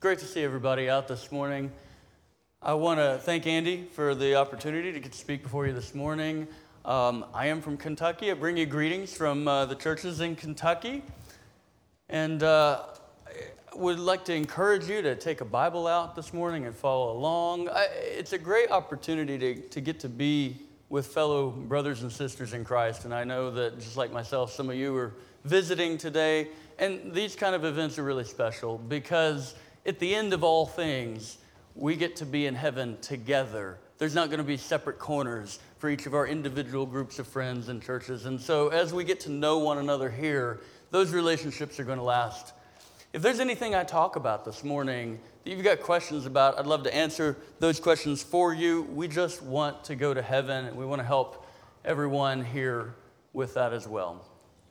Great to see everybody out this morning. I want to thank Andy for the opportunity to get to speak before you this morning. I am from Kentucky. I bring you greetings from the churches in Kentucky. And I would like to encourage you to take a Bible out this morning and follow along. It's a great opportunity to get to be with fellow brothers and sisters in Christ. And I know that just like myself, some of you are visiting today. And these kind of events are really special because at the end of all things, we get to be in heaven together. There's not going to be separate corners for each of our individual groups of friends and churches. And so as we get to know one another here, those relationships are going to last. If there's anything I talk about this morning that you've got questions about, I'd love to answer those questions for you. We just want to go to heaven, and we want to help everyone here with that as well.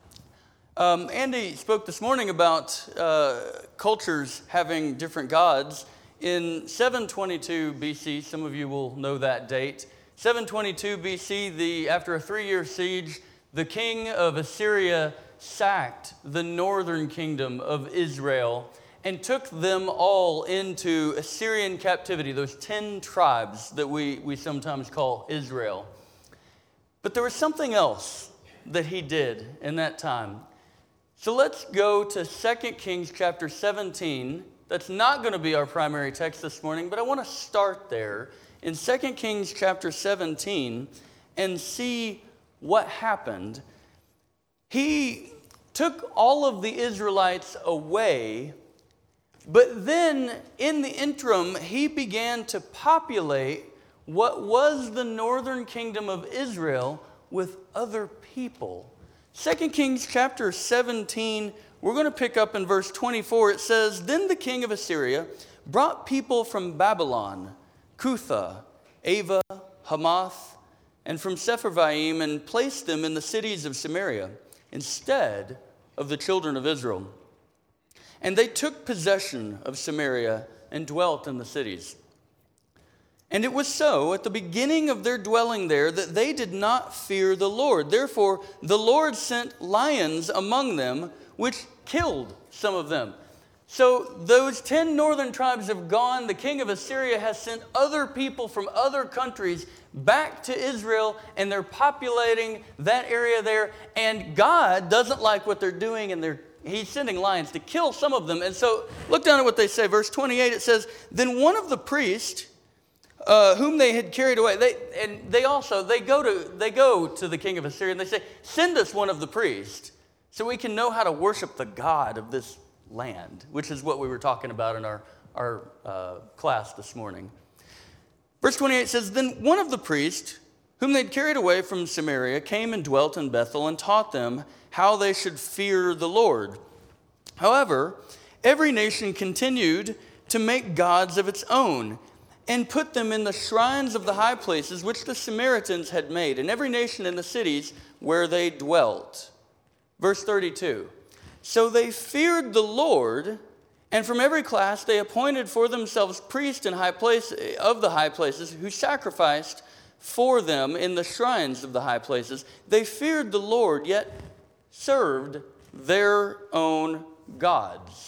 Andy spoke this morning about cultures having different gods. In 722 BC, some of you will know that date. 722 BC, after a 3-year siege, the king of Assyria sacked the northern kingdom of Israel and took them all into Assyrian captivity, those 10 tribes that we sometimes call Israel. But there was something else that he did in that time. So let's go to 2 Kings chapter 17. That's not going to be our primary text this morning, but I want to start there in 2 Kings chapter 17 and see what happened. He took all of the Israelites away, but then in the interim, he began to populate what was the northern kingdom of Israel with other people. 2 Kings chapter 17, we're going to pick up in verse 24. It says, "Then the king of Assyria brought people from Babylon, Cutha, Ava, Hamath, and from Sepharvaim, and placed them in the cities of Samaria instead of the children of Israel. And they took possession of Samaria and dwelt in the cities. And it was so at the beginning of their dwelling there that they did not fear the Lord. Therefore, the Lord sent lions among them, which killed some of them." So those 10 northern tribes have gone. The king of Assyria has sent other people from other countries back to Israel, and they're populating that area there. And God doesn't like what they're doing, and he's sending lions to kill some of them. And so look down at what they say. Verse 28, it says, "Then one of the priests whom they had carried away," they go to the king of Assyria and they say, "Send us one of the priests so we can know how to worship the God of this land," which is what we were talking about in our class this morning. Verse 28 says, "Then one of the priests whom they'd carried away from Samaria came and dwelt in Bethel and taught them how they should fear the Lord. However, every nation continued to make gods of its own and put them in the shrines of the high places which the Samaritans had made, in every nation in the cities where they dwelt." Verse 32, "So they feared the Lord, and from every class they appointed for themselves priests in high place of the high places, who sacrificed for them in the shrines of the high places. They feared the Lord, yet served their own gods."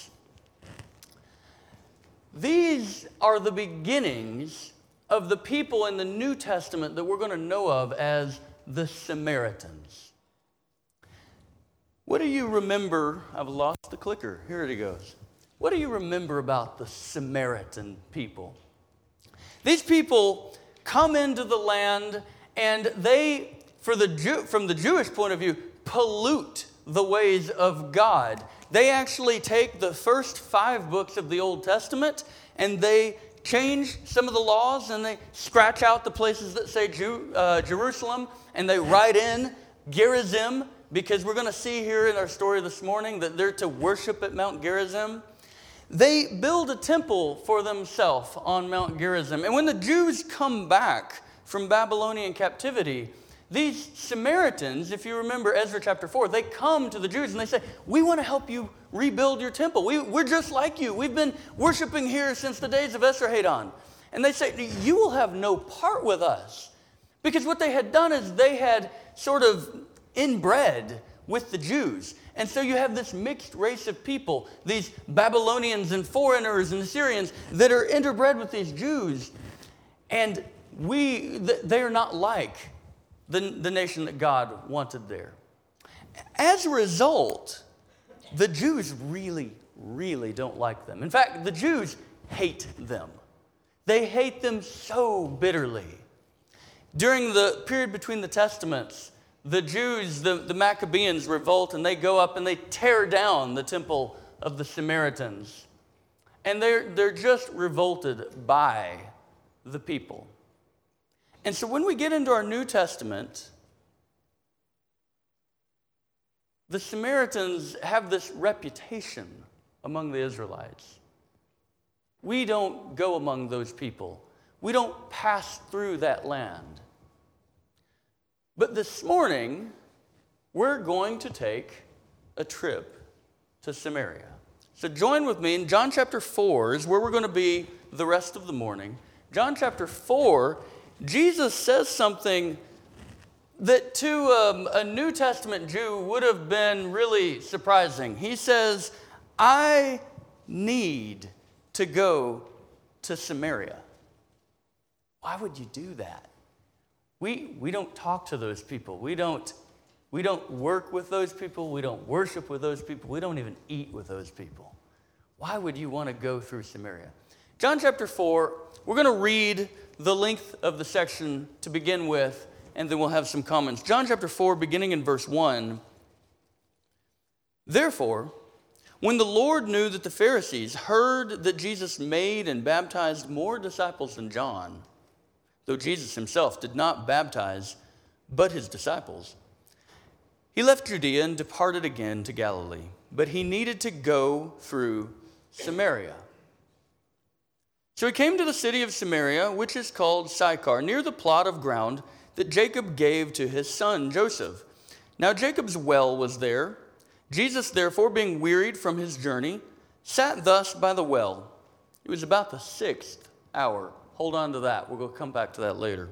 These are the beginnings of the people in the New Testament that we're going to know of as the Samaritans. What do you remember? I've lost the clicker. Here it goes. What do you remember about the Samaritan people? These people come into the land, and they, from the Jewish point of view, pollute the ways of God. They actually take the first 5 books of the Old Testament and they change some of the laws, and they scratch out the places that say Jerusalem, and they write in Gerizim, because we're going to see here in our story this morning that they're to worship at Mount Gerizim. They build a temple for themselves on Mount Gerizim. And when the Jews come back from Babylonian captivity, these Samaritans, if you remember Ezra chapter 4, they come to the Jews and they say, "We want to help you rebuild your temple. We're just like you. We've been worshiping here since the days of Esarhaddon." And they say, "You will have no part with us." Because what they had done is they had sort of inbred with the Jews. And so you have this mixed race of people, these Babylonians and foreigners and Assyrians that are interbred with these Jews. And they are not like the nation that God wanted there. As a result, the Jews really, really don't like them. In fact, the Jews hate them. They hate them so bitterly. During the period between the Testaments, the Jews, the Maccabees revolt, and they go up and they tear down the temple of the Samaritans. And they're just revolted by the people. And so when we get into our New Testament, the Samaritans have this reputation among the Israelites. We don't go among those people. We don't pass through that land. But this morning, we're going to take a trip to Samaria. So join with me in John chapter 4 is where we're going to be the rest of the morning. John chapter 4, Jesus says something that to a New Testament Jew would have been really surprising. He says, I need to go to Samaria. Why would you do that? We don't talk to those people. We don't work with those people. We don't worship with those people. We don't even eat with those people. Why would you want to go through Samaria? John chapter 4, we're going to read the length of the section to begin with, and then we'll have some comments. John chapter 4, beginning in verse 1. Therefore, when the Lord knew that the Pharisees heard that Jesus made and baptized more disciples than John, though Jesus himself did not baptize, but his disciples, he left Judea and departed again to Galilee. But he needed to go through Samaria. So he came to the city of Samaria, which is called Sychar, near the plot of ground that Jacob gave to his son Joseph. Now Jacob's well was there. Jesus, therefore, being wearied from his journey, sat thus by the well. It was about the 6th hour. Hold on to that. We'll come back to that later.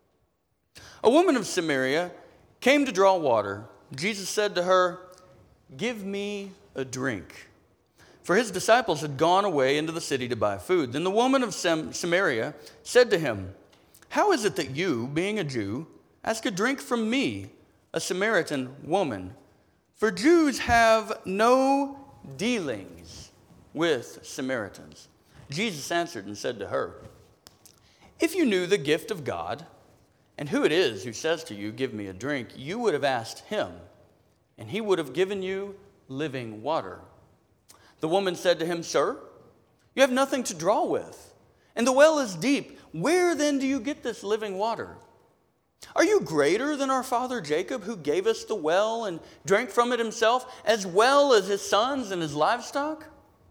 A woman of Samaria came to draw water. Jesus said to her, give me a drink. For his disciples had gone away into the city to buy food. Then the woman of Samaria said to him, how is it that you, being a Jew, ask a drink from me, a Samaritan woman? For Jews have no dealings with Samaritans. Jesus answered and said to her, if you knew the gift of God, and who it is who says to you, give me a drink, you would have asked him, and he would have given you living water. The woman said to him, sir, you have nothing to draw with, and the well is deep. Where then do you get this living water? Are you greater than our father Jacob, who gave us the well and drank from it himself, as well as his sons and his livestock?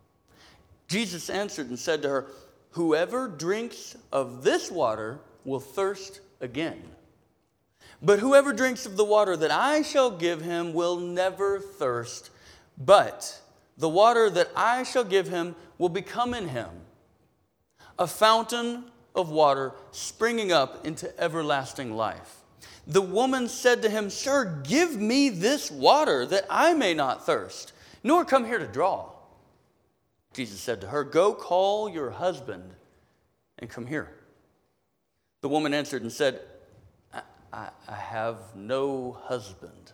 Jesus answered and said to her, whoever drinks of this water will thirst again. But whoever drinks of the water that I shall give him will never thirst, but the water that I shall give him will become in him a fountain of water springing up into everlasting life. The woman said to him, sir, give me this water that I may not thirst, nor come here to draw. Jesus said to her, go call your husband and come here. The woman answered and said, I have no husband.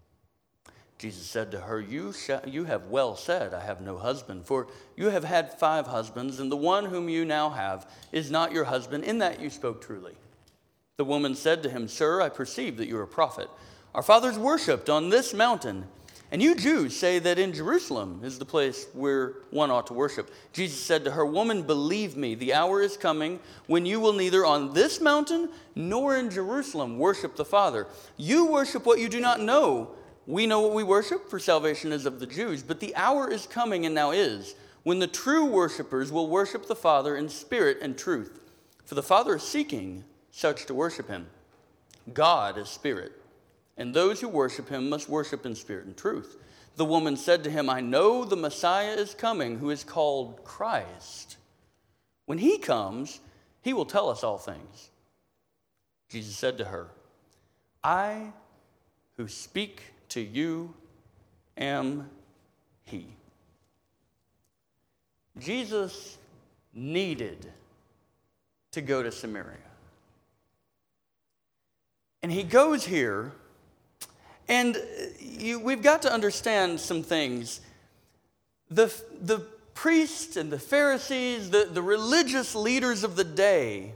Jesus said to her, you have well said, I have no husband, for you have had 5 husbands, and the one whom you now have is not your husband. In that you spoke truly. The woman said to him, sir, I perceive that you are a prophet. Our fathers worshipped on this mountain, and you Jews say that in Jerusalem is the place where one ought to worship. Jesus said to her, woman, believe me, the hour is coming when you will neither on this mountain nor in Jerusalem worship the Father. You worship what you do not know. We know what we worship, for salvation is of the Jews. But the hour is coming, and now is, when the true worshipers will worship the Father in spirit and truth. For the Father is seeking such to worship him. God is spirit, and those who worship him must worship in spirit and truth. The woman said to him, I know the Messiah is coming, who is called Christ. When he comes, he will tell us all things. Jesus said to her, I who speak to you am he. Jesus needed to go to Samaria. And he goes here, and we've got to understand some things. The priests and the Pharisees, the religious leaders of the day,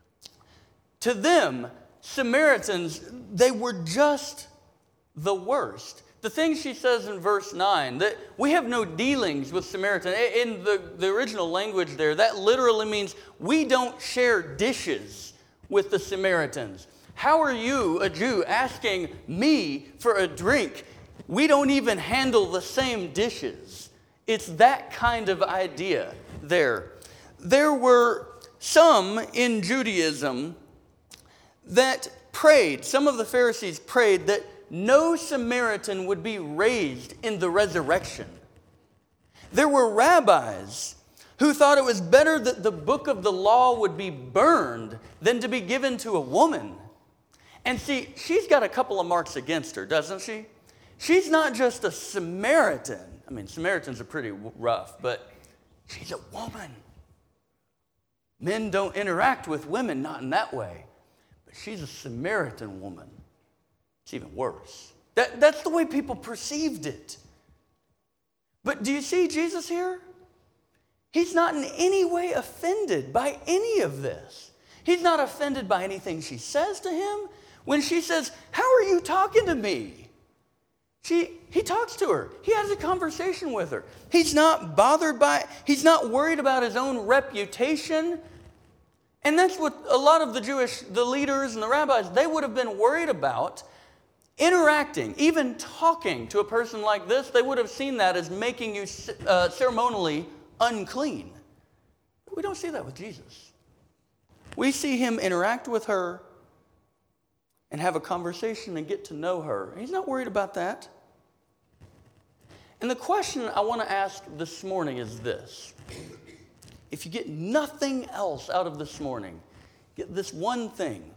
to them, Samaritans, they were just the worst. The thing she says in verse 9, that we have no dealings with Samaritans. In the original language there, that literally means we don't share dishes with the Samaritans. How are you, a Jew, asking me for a drink? We don't even handle the same dishes. It's that kind of idea there. There were some in Judaism that prayed, some of the Pharisees prayed that no Samaritan would be raised in the resurrection. There were rabbis who thought it was better that the book of the law would be burned than to be given to a woman. And see, she's got a couple of marks against her, doesn't she? She's not just a Samaritan. I mean, Samaritans are pretty rough, but she's a woman. Men don't interact with women, not in that way. But she's a Samaritan woman. It's even worse. That's the way people perceived it. But do you see Jesus here? He's not in any way offended by any of this. He's not offended by anything she says to him. When she says, "How are you talking to me?" He talks to her. He has a conversation with her. He's not bothered by, he's not worried about his own reputation. And that's what a lot of the leaders and the rabbis, they would have been worried about. Interacting, even talking to a person like this, they would have seen that as making you ceremonially unclean. But we don't see that with Jesus. We see him interact with her and have a conversation and get to know her. He's not worried about that. And the question I want to ask this morning is this. If you get nothing else out of this morning, get this one thing.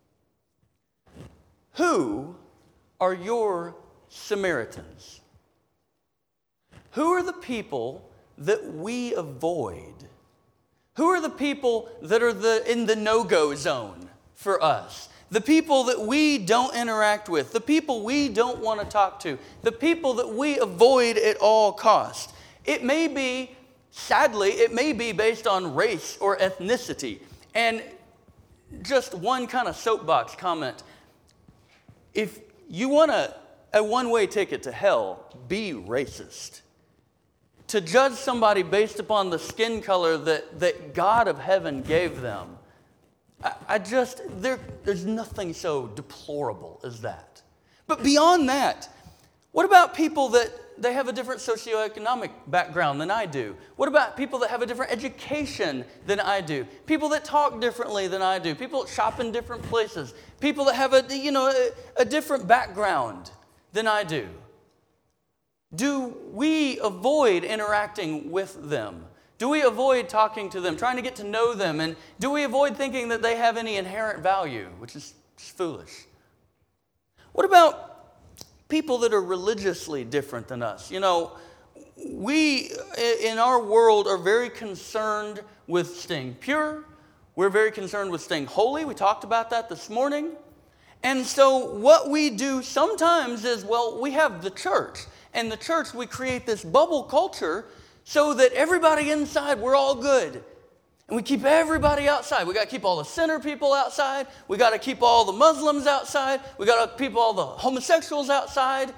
Who are your Samaritans? Who are the people that we avoid? Who are the people that are in the no-go zone for us? The people that we don't interact with, the people we don't want to talk to, the people that we avoid at all costs. It may be, sadly, it may be based on race or ethnicity. And just one kind of soapbox comment. If you want a one-way ticket to hell, be racist. To judge somebody based upon the skin color that God of heaven gave them, there's nothing so deplorable as that. But beyond that, what about people that they have a different socioeconomic background than I do? What about people that have a different education than I do? People that talk differently than I do? People that shop in different places? People that have a different background than I do? Do we avoid interacting with them? Do we avoid talking to them, trying to get to know them? And do we avoid thinking that they have any inherent value, which is just foolish? What about people that are religiously different than us? You know, we in our world are very concerned with staying pure. We're very concerned with staying holy. We talked about that this morning. And so what we do sometimes is, well, we have the church. And the church, we create this bubble culture so that everybody inside, we're all good. And we keep everybody outside. We got to keep all the sinner people outside. We got to keep all the Muslims outside. We got to keep all the homosexuals outside.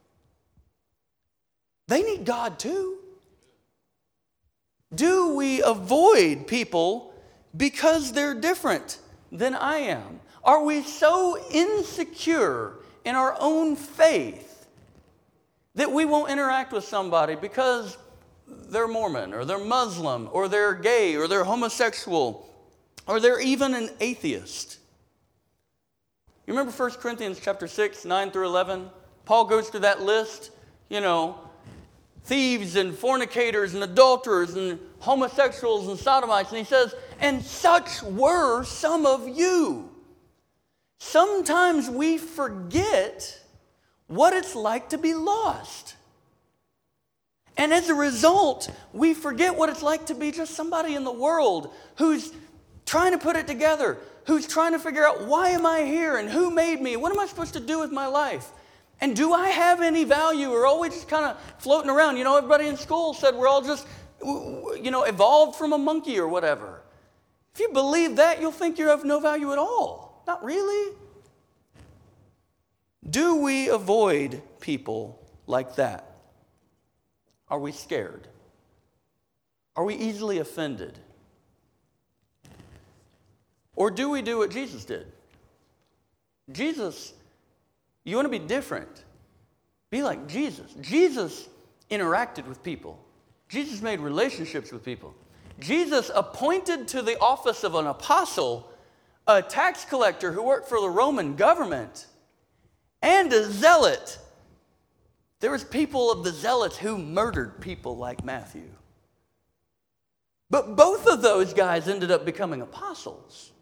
They need God too. Do we avoid people because they're different than I am? Are we so insecure in our own faith that we won't interact with somebody because they're Mormon, or they're Muslim, or they're gay, or they're homosexual, or they're even an atheist? You remember 1 Corinthians chapter 6, 9 through 11? Paul goes through that list, thieves and fornicators and adulterers and homosexuals and sodomites, and he says, and such were some of you. Sometimes we forget what it's like to be lost. And as a result, we forget what it's like to be just somebody in the world who's trying to put it together, who's trying to figure out, why am I here and who made me? What am I supposed to do with my life? And do I have any value, or are we just kind of floating around? You know, everybody in school said we're all just, evolved from a monkey or whatever. If you believe that, you'll think you're of no value at all. Not really. Do we avoid people like that? Are we scared? Are we easily offended? Or do we do what Jesus did? Jesus, you want to be different? Be like Jesus. Jesus interacted with people. Jesus made relationships with people. Jesus appointed to the office of an apostle a tax collector who worked for the Roman government and a zealot. There was people of the zealots who murdered people like Matthew. But both of those guys ended up becoming apostles.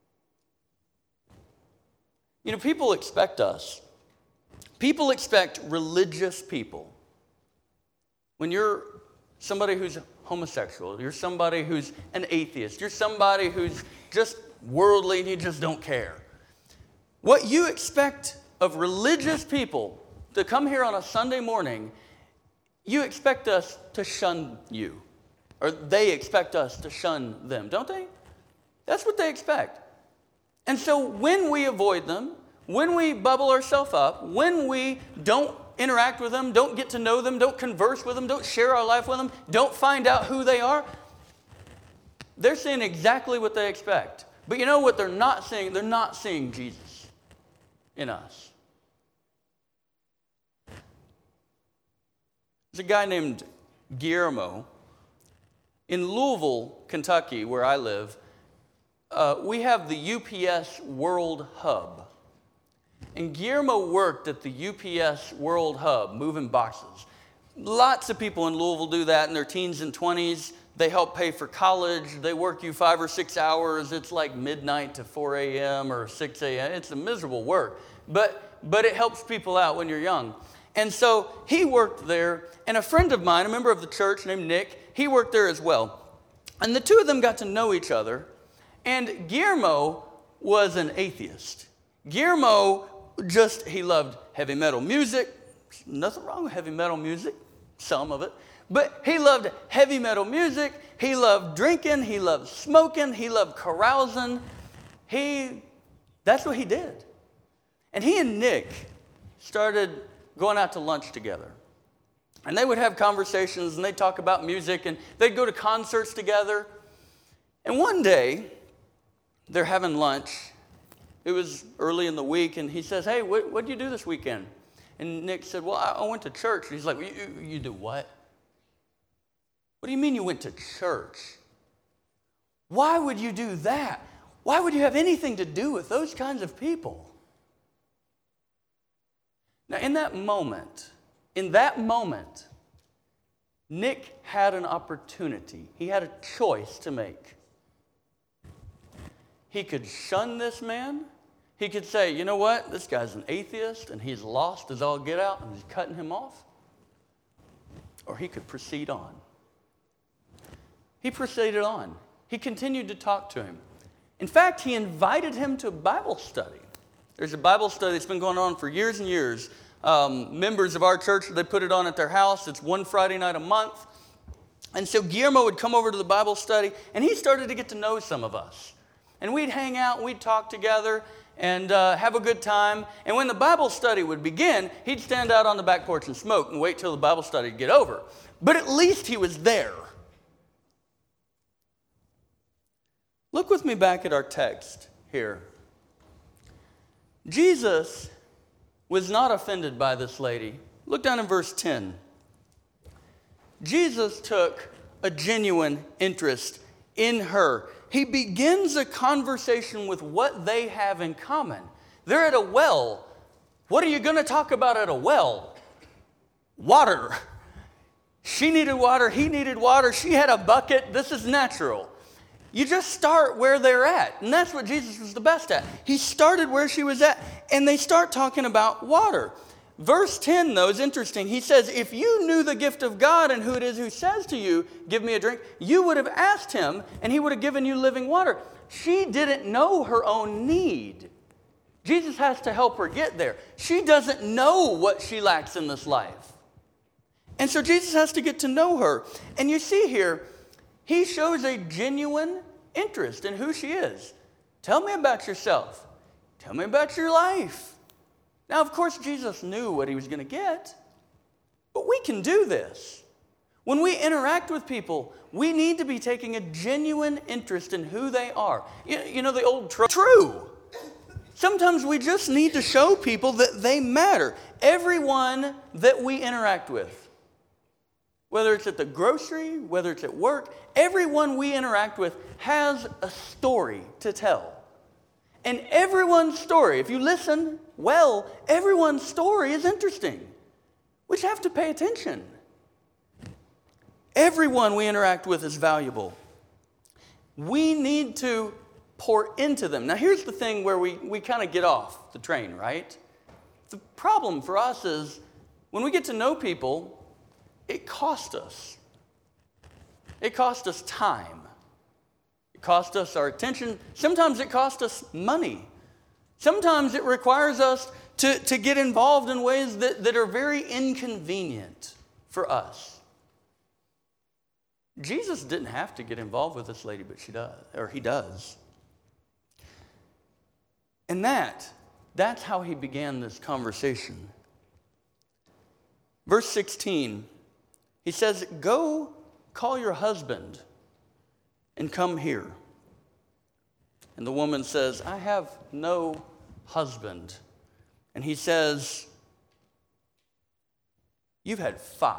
You know, people expect us. People expect religious people. When you're somebody who's homosexual, you're somebody who's an atheist, you're somebody who's just worldly and you just don't care. What you expect of religious people to come here on a Sunday morning, you expect us to shun you. Or they expect us to shun them, don't they? That's what they expect. And so when we avoid them, when we bubble ourselves up, when we don't interact with them, don't get to know them, don't converse with them, don't share our life with them, don't find out who they are, they're seeing exactly what they expect. But you know what they're not seeing? They're not seeing Jesus in us. There's a guy named Guillermo. In Louisville, Kentucky, where I live, we have the UPS World Hub. And Guillermo worked at the UPS World Hub, moving boxes. Lots of people in Louisville do that in their teens and 20s. They help pay for college. They work you 5 or 6 hours. It's like midnight to 4 a.m. or 6 a.m. It's a miserable work. But it helps people out when you're young. And so he worked there, and a friend of mine, a member of the church named Nick, he worked there as well. And the two of them got to know each other, and Guillermo was an atheist. Guillermo he loved heavy metal music. Nothing wrong with heavy metal music, some of it. But he loved heavy metal music. He loved drinking. He loved smoking. He loved carousing. That's what he did. And he and Nick started going out to lunch together. And they would have conversations, and they'd talk about music, and they'd go to concerts together. And one day, they're having lunch. It was early in the week, and he says, "Hey, what did you do this weekend?" And Nick said, "Well, I went to church." And he's like, you do what? What do you mean you went to church? Why would you do that? Why would you have anything to do with those kinds of people? Now, in that moment, Nick had an opportunity. He had a choice to make. He could shun this man. He could say, "You know what? This guy's an atheist, and he's lost as all get out, and he's cutting him off." Or he could proceed on. He proceeded on. He continued to talk to him. In fact, he invited him to a Bible study. There's a Bible study that's been going on for years and years. Members of our church, they put it on at their house. It's one Friday night a month. And so Guillermo would come over to the Bible study, and he started to get to know some of us. And we'd hang out, we'd talk together, and have a good time. And when the Bible study would begin, he'd stand out on the back porch and smoke and wait till the Bible study would get over. But at least he was there. Look with me back at our text here. Jesus was not offended by this lady. Look down in verse 10. Jesus took a genuine interest in her. He begins a conversation with what they have in common. They're at a well. What are you going to talk about at a well? Water. She needed water. He needed water. She had a bucket. This is natural. You just start where they're at. And that's what Jesus was the best at. He started where she was at. And they start talking about water. Verse 10, though, is interesting. He says, if you knew the gift of God and who it is who says to you, give me a drink, you would have asked him, and he would have given you living water. She didn't know her own need. Jesus has to help her get there. She doesn't know what she lacks in this life. And so Jesus has to get to know her. And you see here, he shows a genuine interest in who she is. Tell me about yourself. Tell me about your life. Now, of course, Jesus knew what he was going to get, but we can do this. When we interact with people, we need to be taking a genuine interest in who they are. You know the old true. Sometimes we just need to show people that they matter. Everyone that we interact with, whether it's at the grocery, whether it's at work, everyone we interact with has a story to tell. And everyone's story, if you listen well, everyone's story is interesting. We just have to pay attention. Everyone we interact with is valuable. We need to pour into them. Now, here's the thing where we kind of get off the train, right? The problem for us is when we get to know people, it costs us. It costs us time. It costs us our attention. Sometimes it costs us money. Sometimes it requires us to get involved in ways that are very inconvenient for us. Jesus didn't have to get involved with this lady, but he does. And that's how he began this conversation. Verse 16, he says, go call your husband and come here. And the woman says, I have no husband. And he says, you've had 5.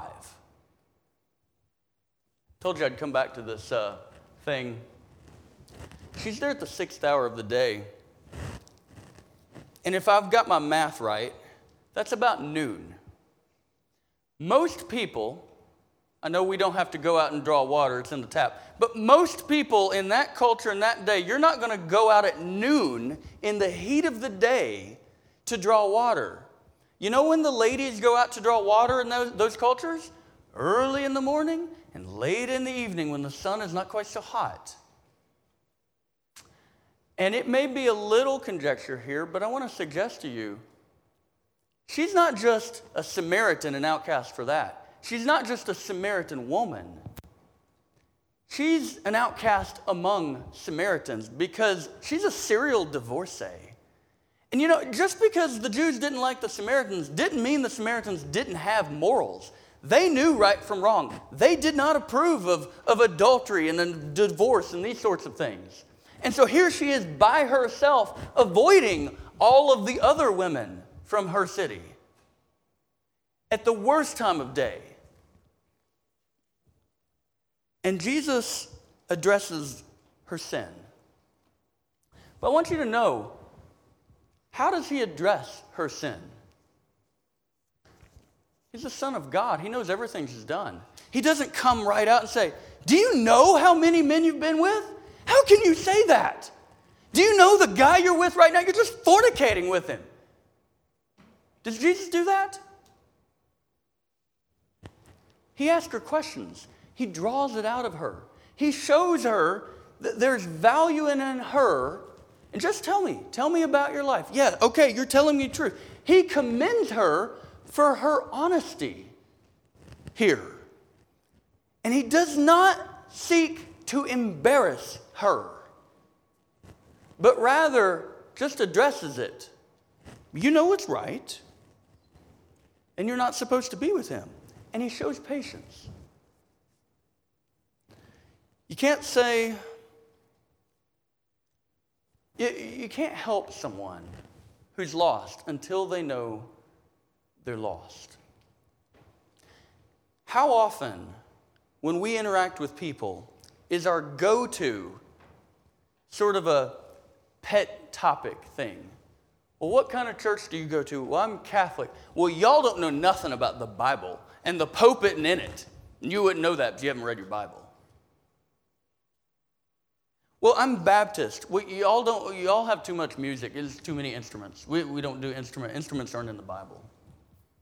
Told you I'd come back to this thing. She's there at the 6th hour of the day. And if I've got my math right, that's about noon. Most people, I know we don't have to go out and draw water, it's in the tap, but most people in that culture in that day, you're not going to go out at noon in the heat of the day to draw water. You know when the ladies go out to draw water in those cultures? Early in the morning and late in the evening when the sun is not quite so hot. And it may be a little conjecture here, but I want to suggest to you, she's not just a Samaritan, an outcast for that. She's not just a Samaritan woman. She's an outcast among Samaritans because she's a serial divorcee. And you know, just because the Jews didn't like the Samaritans didn't mean the Samaritans didn't have morals. They knew right from wrong. They did not approve of adultery and then divorce and these sorts of things. And so here she is by herself, avoiding all of the other women from her city at the worst time of day. And Jesus addresses her sin. But I want you to know, how does he address her sin? He's the Son of God. He knows everything she's done. He doesn't come right out and say, do you know how many men you've been with? How can you say that? Do you know the guy you're with right now? You're just fornicating with him. Does Jesus do that? He asks her questions. He draws it out of her. He shows her that there's value in her. And just tell me about your life. Yeah, okay, you're telling me the truth. He commends her for her honesty here. And he does not seek to embarrass her, but rather just addresses it. You know what's right, and you're not supposed to be with him. And he shows patience. You can't say, you can't help someone who's lost until they know they're lost. How often, when we interact with people, is our go-to sort of a pet topic thing? Well, what kind of church do you go to? Well, I'm Catholic. Well, y'all don't know nothing about the Bible, and the Pope isn't in it. And you wouldn't know that if you haven't read your Bible. Well, I'm Baptist. Y'all have too much music. There's too many instruments. We don't do instruments. Instruments aren't in the Bible.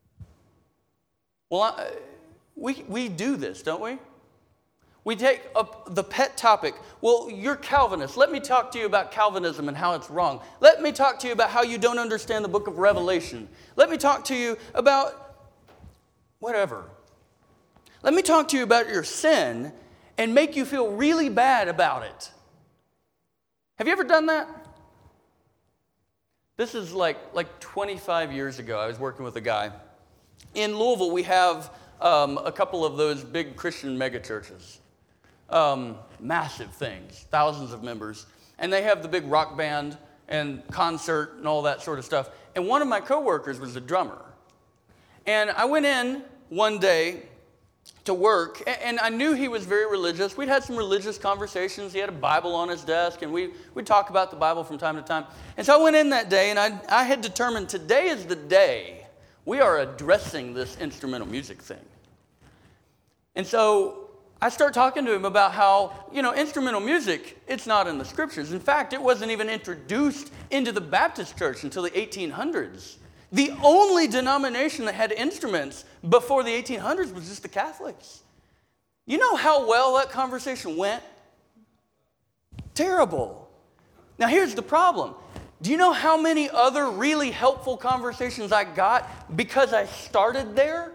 Well, we do this, don't we? We take up the pet topic. Well, you're Calvinist. Let me talk to you about Calvinism and how it's wrong. Let me talk to you about how you don't understand the book of Revelation. Let me talk to you about whatever. Let me talk to you about your sin and make you feel really bad about it. Have you ever done that? This is like 25 years ago. I was working with a guy. In Louisville, we have a couple of those big Christian megachurches. Massive things, thousands of members. And they have the big rock band and concert and all that sort of stuff. And one of my coworkers was a drummer. And I went in one day to work, and I knew he was very religious. We'd had some religious conversations. He had a Bible on his desk, and we'd talk about the Bible from time to time. And so I went in that day, and I had determined today is the day we are addressing this instrumental music thing. And so I start talking to him about how, instrumental music, it's not in the scriptures. In fact, it wasn't even introduced into the Baptist church until the 1800s. The only denomination that had instruments before the 1800s was just the Catholics. You know how well that conversation went? Terrible. Now here's the problem. Do you know how many other really helpful conversations I got because I started there?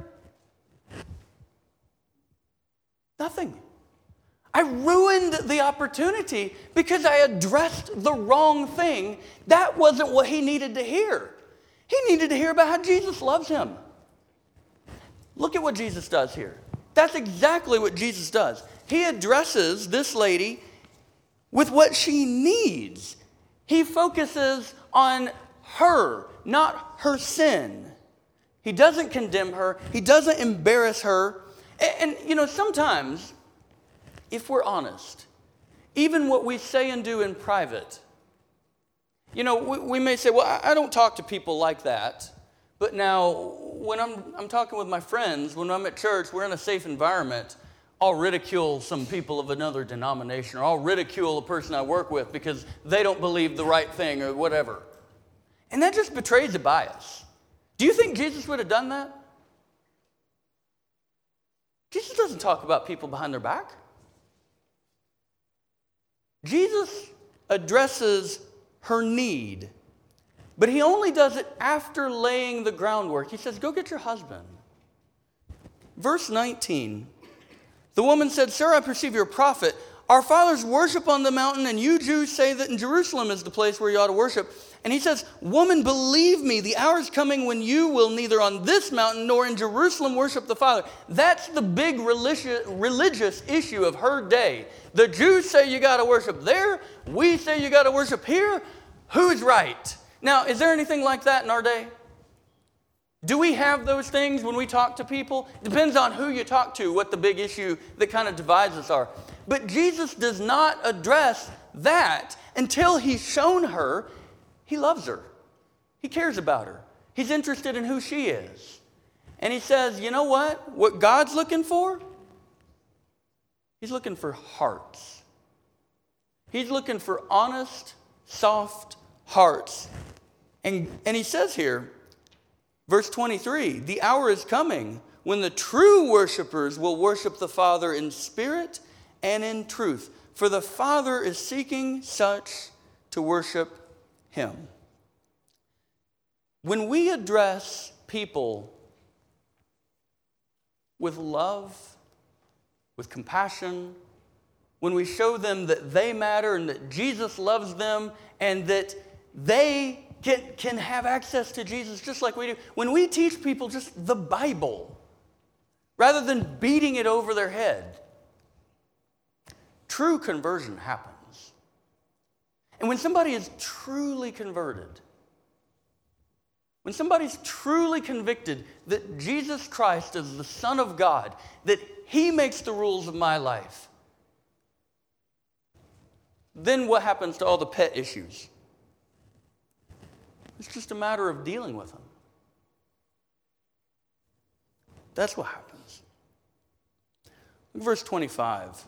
Nothing. I ruined the opportunity because I addressed the wrong thing. That wasn't what he needed to hear. He needed to hear about how Jesus loves him. Look at what Jesus does here. That's exactly what Jesus does. He addresses this lady with what she needs. He focuses on her, not her sin. He doesn't condemn her. He doesn't embarrass her. And sometimes, if we're honest, even what we say and do in private, we may say, well, I don't talk to people like that. But now, when I'm talking with my friends, when I'm at church, we're in a safe environment, I'll ridicule some people of another denomination, or I'll ridicule a person I work with because they don't believe the right thing or whatever. And that just betrays a bias. Do you think Jesus would have done that? Jesus doesn't talk about people behind their back. Jesus addresses her need, but he only does it after laying the groundwork. He says, go get your husband. Verse 19, the woman said, Sir, I perceive you're a prophet. Our fathers worship on the mountain, and you Jews say that in Jerusalem is the place where you ought to worship. And he says, woman, believe me, the hour is coming when you will neither on this mountain nor in Jerusalem worship the Father. That's the big religious issue of her day. The Jews say you got to worship there. We say you got to worship here. Who's right? Now, is there anything like that in our day? Do we have those things when we talk to people? Depends on who you talk to, what the big issue that kind of divides us are. But Jesus does not address that until he's shown her he loves her. He cares about her. He's interested in who she is. And he says, you know what? What God's looking for? He's looking for hearts. He's looking for honest, soft hearts. And he says here, verse 23, the hour is coming when the true worshipers will worship the Father in spirit and in truth. For the Father is seeking such to worship him. When we address people with love, with compassion, when we show them that they matter and that Jesus loves them and that they can have access to Jesus just like we do, when we teach people just the Bible rather than beating it over their head, true conversion happens. And when somebody is truly converted, when somebody's truly convicted that Jesus Christ is the Son of God, that he makes the rules of my life, then what happens to all the pet issues? It's just a matter of dealing with them. That's what happens. Look at verse 25.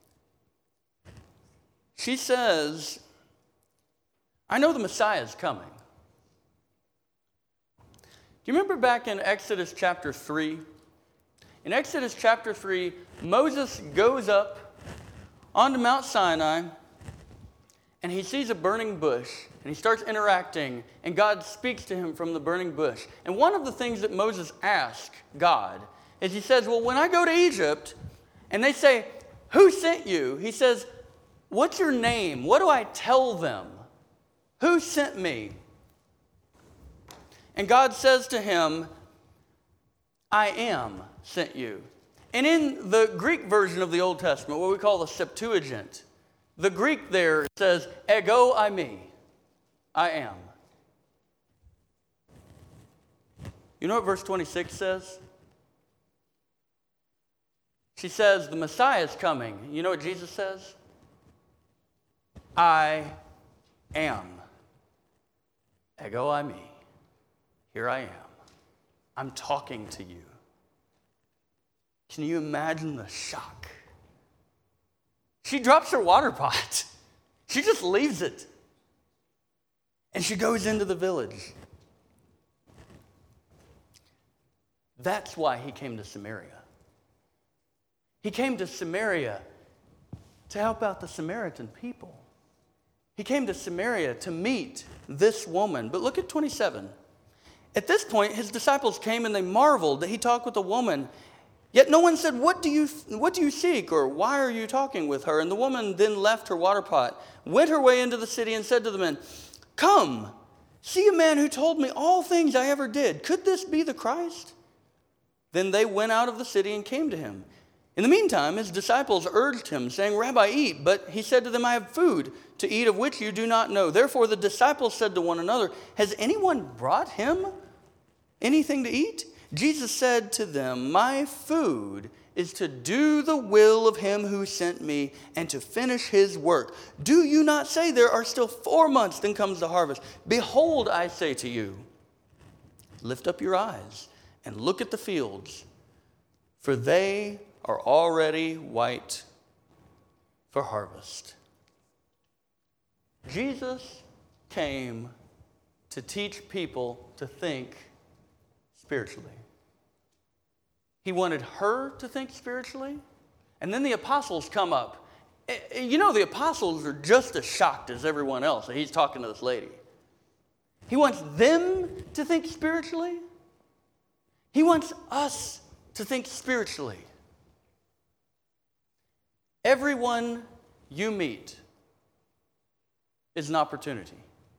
She says, I know the Messiah is coming. Do you remember back in Exodus chapter 3 In Exodus chapter 3, Moses goes up onto Mount Sinai, and he sees a burning bush, and he starts interacting, and God speaks to him from the burning bush. And one of the things that Moses asks God is he says, well, when I go to Egypt, and they say, who sent you? He says, what's your name? What do I tell them? Who sent me? And God says to him, I am sent you. And in the Greek version of the Old Testament, what we call the Septuagint, the Greek there says, ego eimi, I am. You know what verse 26 says? She says, the Messiah is coming. You know what Jesus says? I am. Ego eimi. Here I am. I'm talking to you. Can you imagine the shock? She drops her water pot. She just leaves it. And she goes into the village. That's why he came to Samaria. He came to Samaria to help out the Samaritan people. He came to Samaria to meet this woman. But look at 27. At this point, his disciples came and they marveled that he talked with a woman. Yet no one said, what do you seek, or why are you talking with her? And the woman then left her water pot, went her way into the city, and said to the men, come, see a man who told me all things I ever did. Could this be the Christ? Then they went out of the city and came to him. In the meantime, his disciples urged him, saying, Rabbi, eat. But he said to them, I have food to eat of which you do not know. Therefore the disciples said to one another, has anyone brought him anything to eat? Jesus said to them, my food is to do the will of him who sent me and to finish his work. Do you not say there are still 4 months, then comes the harvest? Behold, I say to you, lift up your eyes and look at the fields, for they are already white for harvest. Jesus came to teach people to think spiritually. He wanted her to think spiritually. And then the apostles come up. You know, the apostles are just as shocked as everyone else that he's talking to this lady. He wants them to think spiritually. He wants us to think spiritually. Everyone you meet is an opportunity.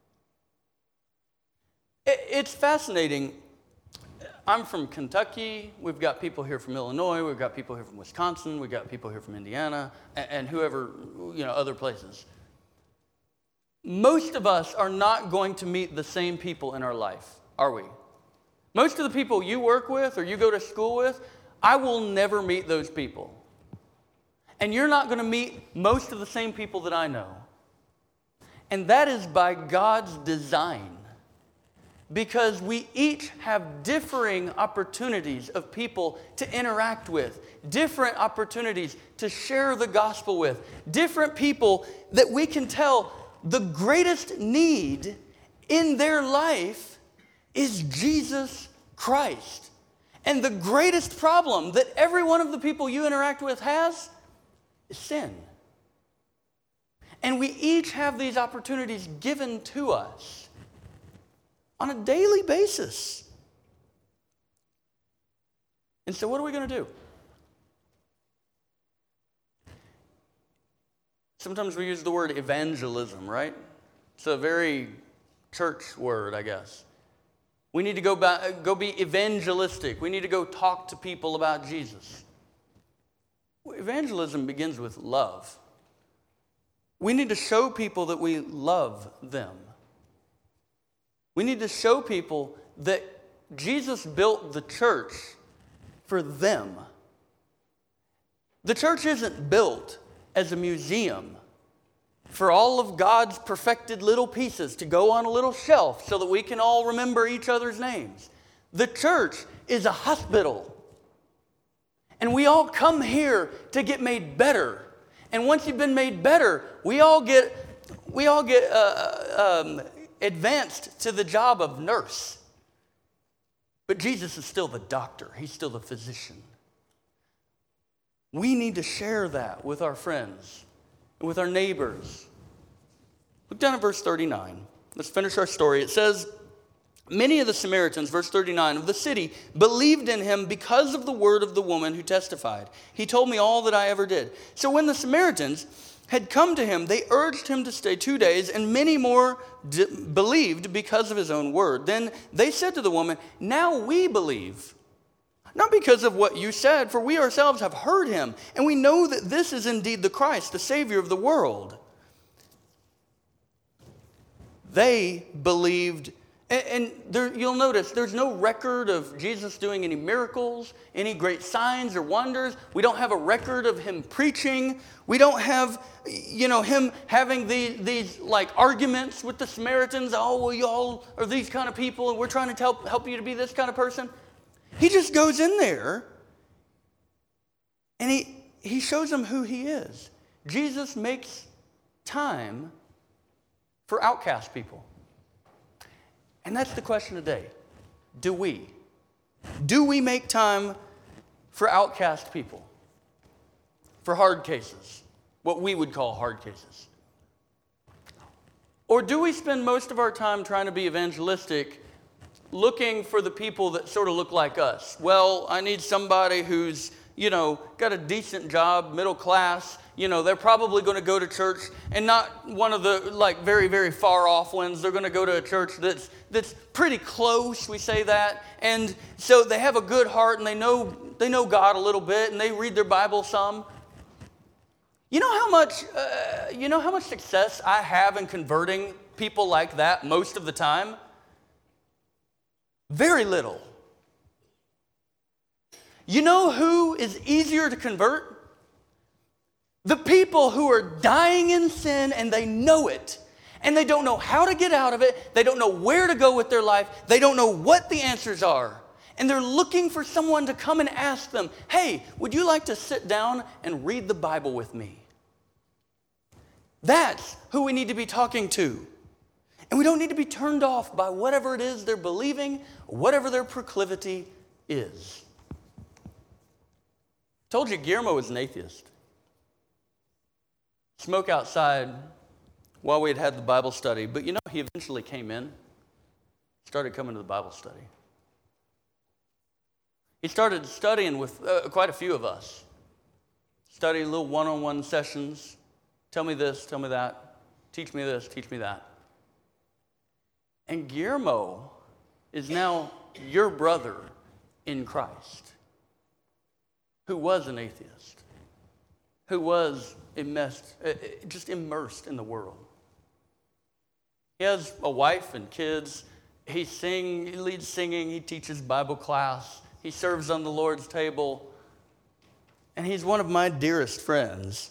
It's fascinating. I'm from Kentucky. We've got people here from Illinois. We've got people here from Wisconsin. We've got people here from Indiana and whoever, other places. Most of us are not going to meet the same people in our life, are we? Most of the people you work with or you go to school with, I will never meet those people. And you're not going to meet most of the same people that I know. And that is by God's design. Because we each have differing opportunities of people to interact with, different opportunities to share the gospel with, different people that we can tell the greatest need in their life is Jesus Christ. And the greatest problem that every one of the people you interact with has is sin. And we each have these opportunities given to us on a daily basis. And so what are we going to do? Sometimes we use the word evangelism, right? It's a very church word, I guess. We need to go be evangelistic. We need to go talk to people about Jesus. Evangelism begins with love. We need to show people that we love them. We need to show people that Jesus built the church for them. The church isn't built as a museum for all of God's perfected little pieces to go on a little shelf so that we can all remember each other's names. The church is a hospital. And we all come here to get made better. And once you've been made better, we all get advanced to the job of nurse. But Jesus is still the doctor. He's still the physician. we need to share that with our friends, with our neighbors. Look down at verse 39. Let's finish our story. It says, many of the Samaritans, verse 39, of the city believed in him because of the word of the woman who testified. He told me all that I ever did. So when the Samaritans had come to him, they urged him to stay 2 days, and many more believed because of his own word. Then they said to the woman, now we believe, not because of what you said, for we ourselves have heard him, and we know that this is indeed the Christ, the Savior of the world. They believed. And there, you'll notice there's no record of Jesus doing any miracles, any great signs or wonders. We don't have a record of him preaching. We don't have, him having these like arguments with the Samaritans. Oh, well, y'all are these kind of people, and we're trying to help you to be this kind of person. He just goes in there, and he shows them who he is. Jesus makes time for outcast people. And that's the question today. Do we? Do we make time for outcast people? For hard cases, what we would call hard cases? Or do we spend most of our time trying to be evangelistic, looking for the people that sort of look like us? Well, I need somebody who's, got a decent job, middle class. They're probably going to go to church, and not one of the very, very far off ones. They're going to go to a church that's pretty close. We say that, and so they have a good heart, and they know God a little bit, and they read their Bible some. You know how much success I have in converting people like that most of the time? Very little. You know who is easier to convert? The people who are dying in sin and they know it, and they don't know how to get out of it. They don't know where to go with their life. They don't know what the answers are. And they're looking for someone to come and ask them, hey, would you like to sit down and read the Bible with me? That's who we need to be talking to. And we don't need to be turned off by whatever it is they're believing, whatever their proclivity is. I told you Guillermo was an atheist. Smoke outside while we had the Bible study. But he eventually came in, started coming to the Bible study. He started studying with quite a few of us. Studying little one-on-one sessions. Tell me this, tell me that. Teach me this, teach me that. And Guillermo is now your brother in Christ, who was an atheist, who was just immersed in the world. He has a wife and kids. He leads singing. He teaches Bible class. He serves on the Lord's table. And he's one of my dearest friends.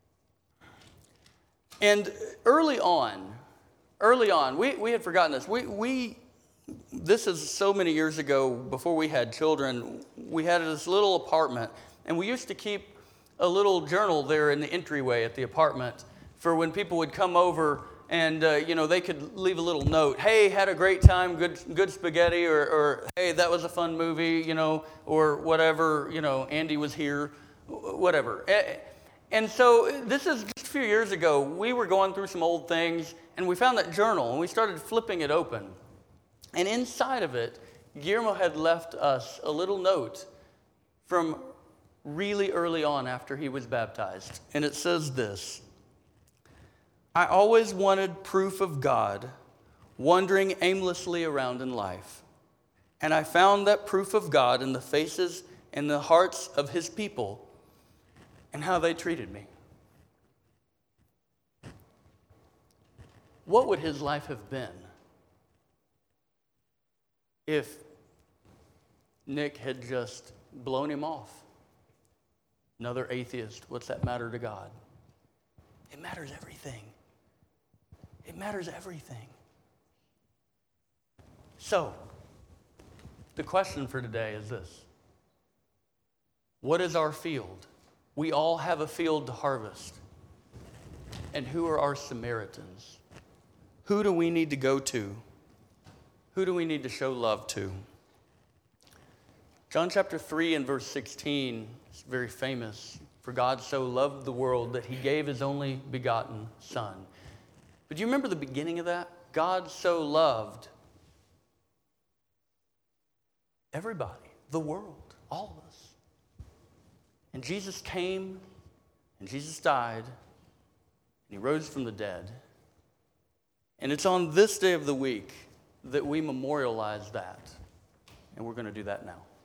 And early on, we had forgotten this. This is so many years ago, before we had children. We had this little apartment, and we used to keep a little journal there in the entryway at the apartment for when people would come over and, they could leave a little note. Hey, had a great time, good spaghetti, or hey, that was a fun movie, or whatever, Andy was here, whatever. And so this is just a few years ago. We were going through some old things, and we found that journal, and we started flipping it open. And inside of it, Guillermo had left us a little note from really early on after he was baptized. And it says this: I always wanted proof of God, wandering aimlessly around in life. And I found that proof of God in the faces and the hearts of his people and how they treated me. What would his life have been if Nick had just blown him off? Another atheist, what's that matter to God? It matters everything. It matters everything. So, the question for today is this: what is our field? We all have a field to harvest. And who are our Samaritans? Who do we need to go to? Who do we need to show love to? John chapter 3 and verse 16 is very famous. For God so loved the world that he gave his only begotten Son. But do you remember the beginning of that? God so loved everybody, the world, all of us. And Jesus came, and Jesus died, and he rose from the dead. And it's on this day of the week that we memorialize that. And we're going to do that now.